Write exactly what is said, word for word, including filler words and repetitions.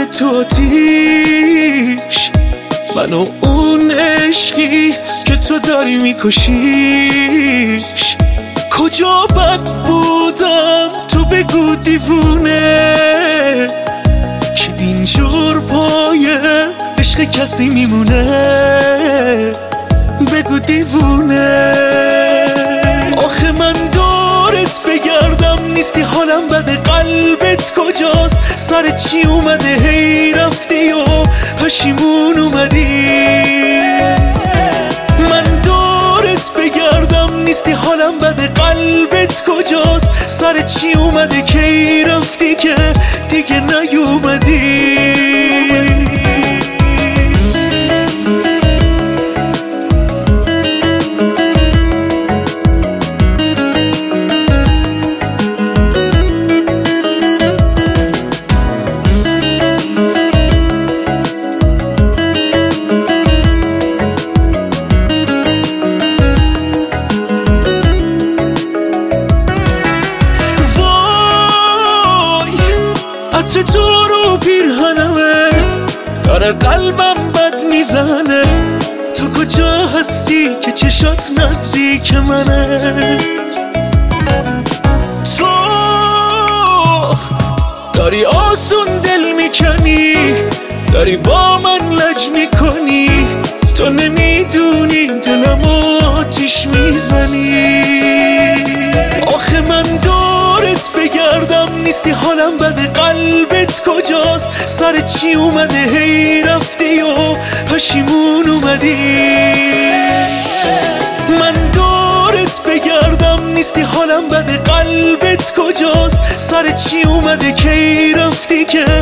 تو آتیش، من و اون عشقی که تو داری میکشیش. کجا بد بودم تو بگو دیوونه، که اینجور پای عشق کسی میمونه. بگو دیوونه. آخه من دورت بگردم نیستی، حالم بده، قلبت کجاست؟ سر چی اومده هی رفتی و پشیمون اومدی؟ من دورت بگردم نیستی، حالم بده، قلبت کجاست؟ سر چی اومده که هی رفتی که دیگه نیومدی؟ عطر تو رو پیرهنمه، داره قلبم بد میزنه. تو کجا هستی که چشات نزدیک منه؟ تو داری آسون دل میکنی، داری با من لج میکنی. تو نمیدونی دلم آتیش میزنی. آخه من دورت بگردم نیستی، حالم بده، قلبت کجاست؟ سر چی اومده هی رفتی و پشیمون اومدی؟ من دورت بگردم نیستی، حالم بده، قلبت کجاست؟ سر چی اومده که هی رفتی که